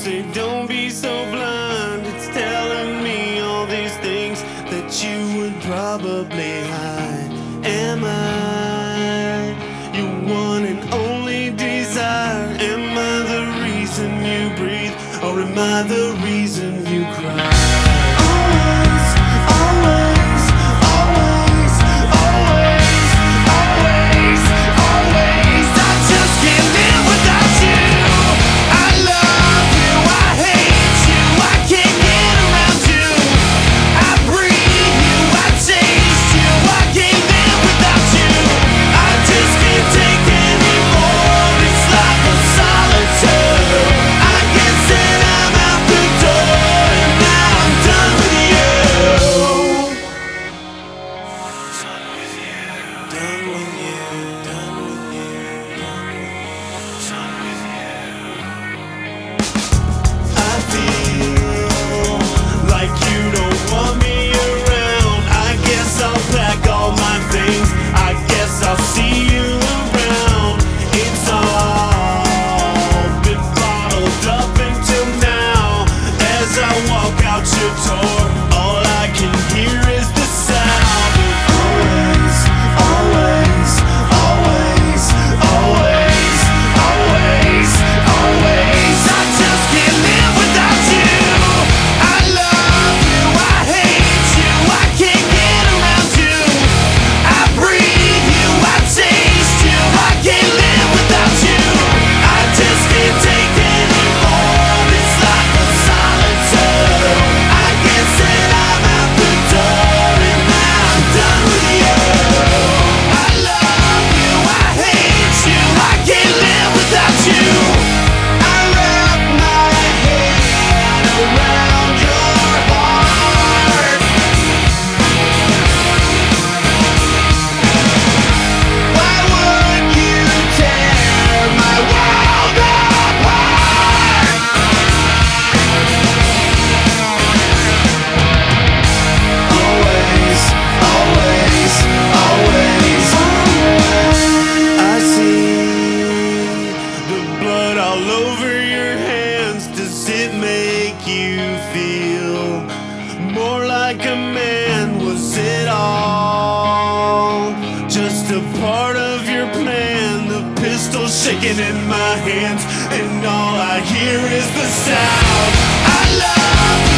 say don't be so blind. It's telling me all these things that you would probably hide. Am I your one and only desire? Am I the reason you breathe, or am I the reason you cry? Always, always, always, always, always, always. I just can't live without you. I love you, I hate you, I can't get around you. I breathe you, I taste you, I can't live without you. I just can't take anymore. It's like a solitude. I guess that I'm out the door, and now I'm done with you. Done with you. Done with you. Done with you. Done with you. Done with you. I feel like you don't want me around. I guess I'll pack all my things. I guess I'll see you around. It's all been bottled up until now. As I walk out your door, all I can hear is the sound of always, always, always, always, always, always. I just can't live without you. I love you, I hate you, I can't get around you. I breathe you, I taste you, I can't live without you. I just can't take anymore. It's like a solitude. I guess that I'm out the door, and now I'm done with you. I love you, I hate you, I can't live without you. I wrap my head around your heart. Why would you tear my world apart? Always, always, always, always. I see the blood all over your hands. Does it make you feel more like a man? Was it all just a part of your plan? The pistol shaking in my hands, and all I hear is the sound. I love you.